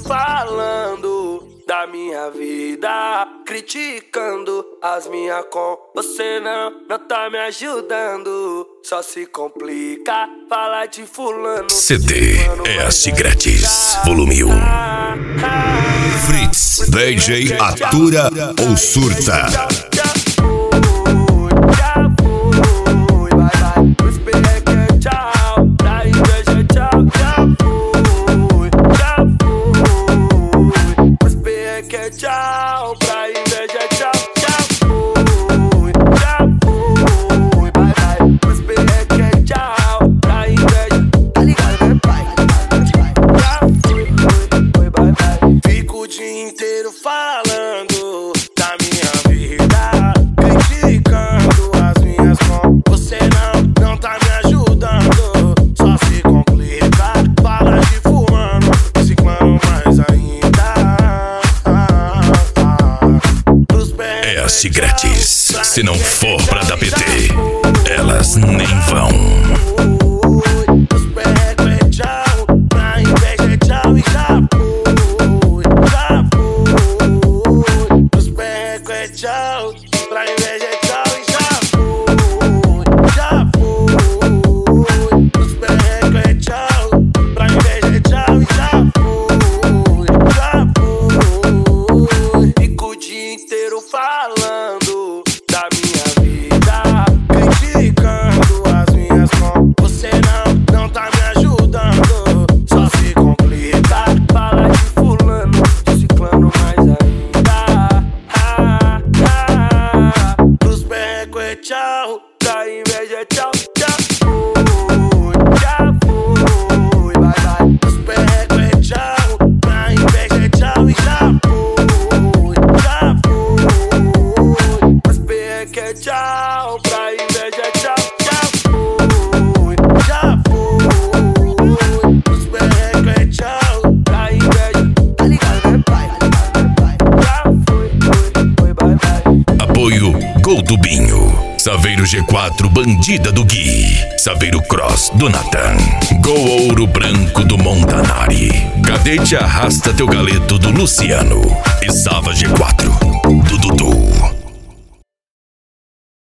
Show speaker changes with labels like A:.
A: falando da minha vida, criticando as minhas com. Você não tá me ajudando, só se complica, fala de fulano.
B: CD ES Grátis, volume 1. Fritz, DJ atura ou surta.
A: Tchau, pra inveja, tchau, já fui, bye bye, os perreque, tchau, pra inveja, tá ligado, né, pai? Já fui, bye bye. Fico o dia inteiro falando da minha vida, criticando as minhas com. Você não tá me ajudando, só se complica, fala de fulano, ciclano mais ainda.
B: ES Grátis, se não for pra dar PT, elas nem vão.
A: Os perrecos é tchau, pra inveja é tchau e já fui. Os perrecos é tchau, pra inveja é tchau e já fui. Os perrecos é tchau, pra inveja é tchau e já fui. Fico o dia inteiro falando da minha vida, criticando as minhas com. Você não tá me ajudando, só se complica, fala de fulano, de ciclano mais ainda. Pros perrecos é tchau, pra inveja é tchau, já fui, bye bye. Os perrecos é tchau, pra inveja é tchau e já fui. Os perrecos é tchau, pra inveja é tchau, já fui. Os perrecos é tchau, pra inveja, tá ligado, né, pai? Já fui, bye bye.
B: Apoio Gol do Binho, Saveiro G4 Bandida do Gui, Saveiro Cross do Natan, Gol Ouro Branco do Montanari, Cadete Arrasta Teu Galeto do Luciano e Sava G4 do